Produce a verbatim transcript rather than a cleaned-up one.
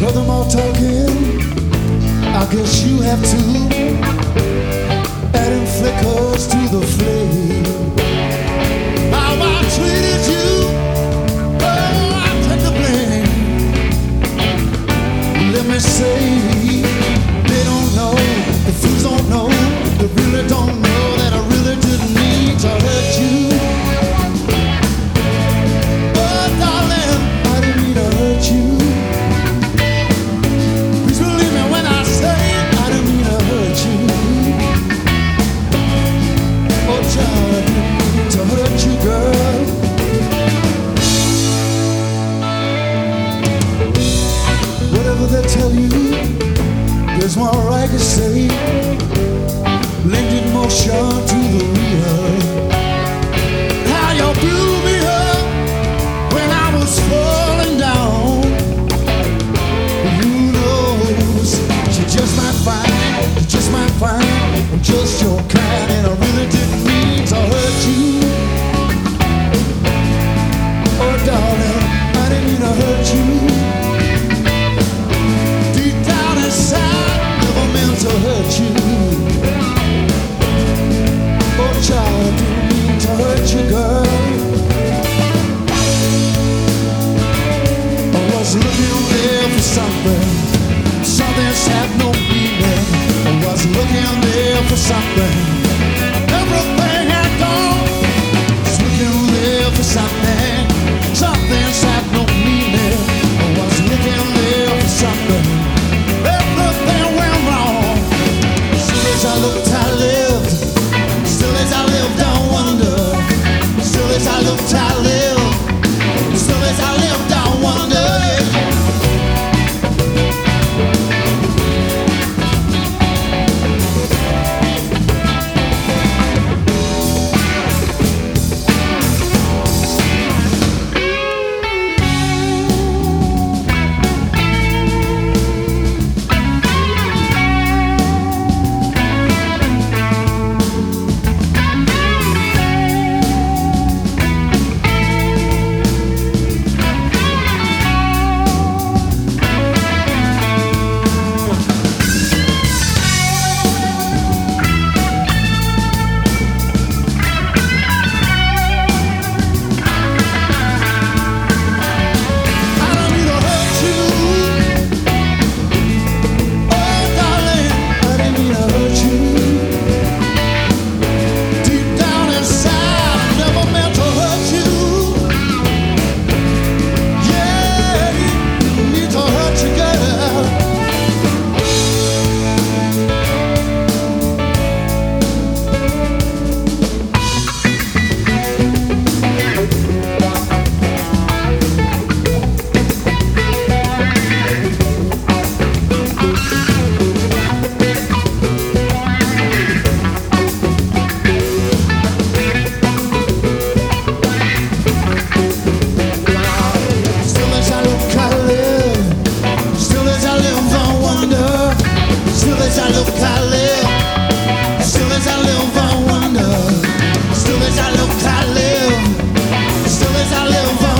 Further more talking, I guess you have to. Adding flickers to the flame. How I treated you, oh, I take the blame. Let me say, they don't know, the fools don't know, they really don't know that I really didn't mean to hurt you. Oh, darling, I didn't mean to hurt you. Please believe me when I say I didn't mean to hurt you. Oh, child, I didn't mean to hurt you, girl. Whatever they tell you, there's more I can say. Linked emotion to the real. How you blew me up when I was falling down. Who knows? You just might find, you just might find I'm just your kind, and I really didn't mean to hurt you. Oh, darling, I didn't mean to hurt you. Deep down inside, never meant to hurt you. Oh, child, I didn't mean to hurt you, girl. I was looking there for something, something had no meaning. I was looking there for something, everything had gone. I was looking there for something, something had no meaning. I was looking there for something, everything went wrong. Still as I looked, I lived. Still as I lived, I wonder. Still as I looked, I lived. Still as I lived, I wonder. Still as I look, I live. Still as I live,